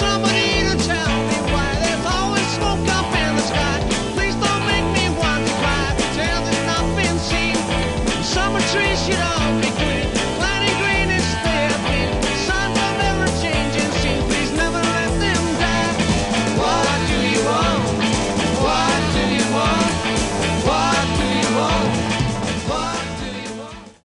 somebody to tell me why there's always smoke up in the sky. Please don't make me want to cry. Tell there's nothing seen. Summer trees should all be